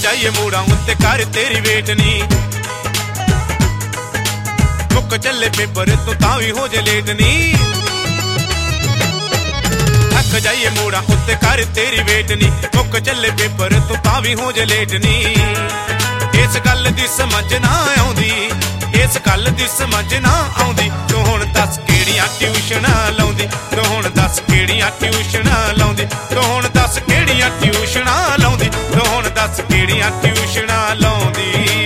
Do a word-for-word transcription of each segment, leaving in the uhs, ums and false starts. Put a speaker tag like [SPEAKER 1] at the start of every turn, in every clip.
[SPEAKER 1] जाइए मूड़ा उत्ते कर तेरी वेट नी मुक चले पेपर तू तां भी हो जे लेट नी थक जाइए मूड़ा उत्ते कर तेरी वेट नी मुक चले पेपर तू तां भी हो जे लेट नी इस गल दी समझ ना आउंदी इस गल दी समझ ना आउंदी तू हुण दस किहड़ियां ट्यूशनां लाउंदी तू हुण दस किहड़ियां ट्यूशनां लाउंदी तू हुण दस किहड़ियां ट्यूशनां लाउंदी तू हुण दस किहड़ियां ट्यूशनां लाउंदी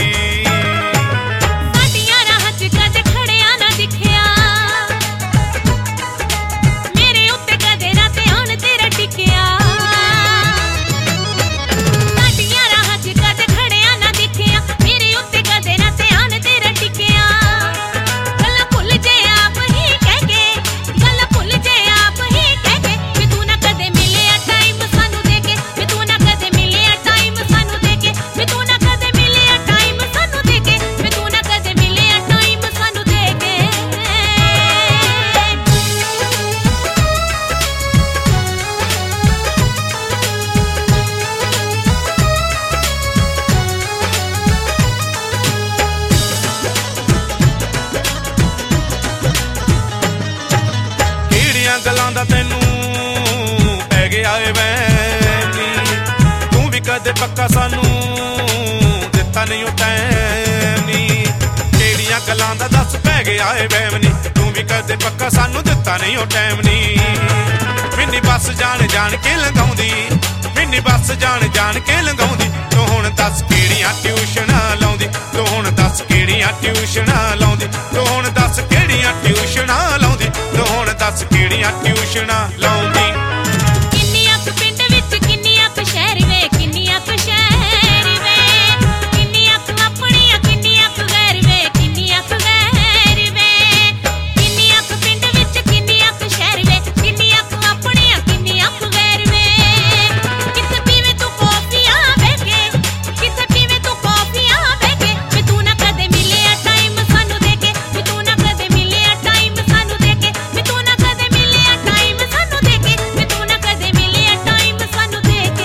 [SPEAKER 1] गल्लां दा तैनू पै गया ए वैम नी तू भी कदे पक्का सानू दिता नहीं ओ टैम नी केड़ियां गल्लां दा दस पै गया ए वैम नी तू भी कदे पक्का सानू दिता नहीं ओ टैम नी मिन्नी बस जान जान के लंघाउंदी मिन्नी बस जान जान के लंघाउंदी तू हुण दस केड़ियां ट्यूशनां लाउंदी तू हुण दस केड़ियां ट्यूशनां लाउंदी तू हुण दस केड़ियां ट्यूशनां लाउंदी तू हुण दस केड़ियां ट्यूशनां लाउंदी
[SPEAKER 2] किन्नियां क पिंड विच किन्नियां क शहर वे किन्नियां क शहर वे किन्नियां क अपणियां किन्नियां क गैर वे किन्नियां क गैर वे किन्नियां क पिंड विच किन्नियां क शहर वे किन्नियां क अपणियां किन्नियां क गैर वे किथे पीवे तू कॉफियां बेके किथे पीवे तू कॉफियां बेके वे तू ना कदे मिलिया टाइम सानू देके वे तू ना कदे मिलिया टाइम सानू देके वे तू ना कदे मिलिया टाइम सानू देके वे तू ना कदे मिलिया टाइम सानू देके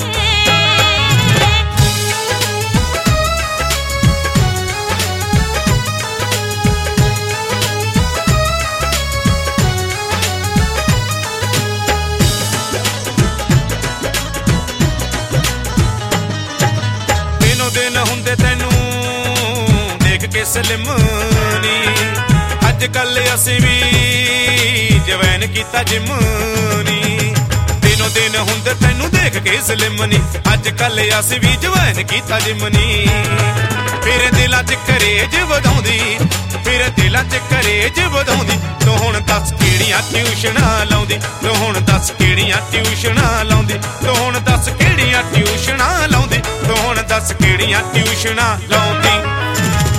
[SPEAKER 1] दिनों दिन हुंदे तैनू देख के सलिम नी अज कल असीं भी जवैन कीता जिम नी दिनों दिन हुंदे तैनू देख के सलिम नी अज कल असीं भी जवैन कीता जिम नी फिर दिलां च करेज वधाउंदी फिर दिलां च करेज वधाउंदी तू हुण दस किहड़ियां ट्यूशनां लाउंदी तू हुण दस किहड़ियां ट्यूशनां लाउंदी तू हुण दस किहड़ियां ट्यूशनां लाउंदी तू हुण दस किहड़ियां ट्यूशनां लाउंदी